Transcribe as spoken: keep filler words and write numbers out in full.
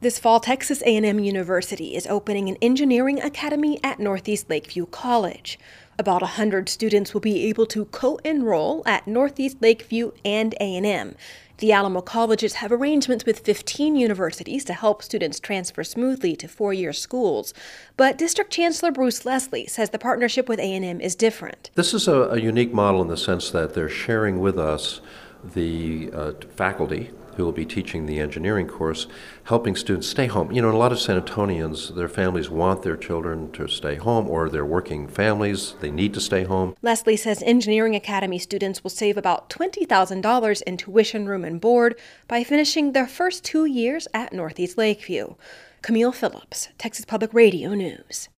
This fall, Texas A and M University is opening an engineering academy at Northeast Lakeview College. About one hundred students will be able to co-enroll at Northeast Lakeview and A and M. The Alamo colleges have arrangements with fifteen universities to help students transfer smoothly to four-year schools. But District Chancellor Bruce Leslie says the partnership with A and M is different. This is a, a unique model in the sense that they're sharing with us the uh, faculty who will be teaching the engineering course, helping students stay home. You know, a lot of San Antonians, their families want their children to stay home, or they're working families, they need to stay home. Leslie says Engineering Academy students will save about twenty thousand dollars in tuition, room, and board by finishing their first two years at Northeast Lakeview. Camille Phillips, Texas Public Radio News.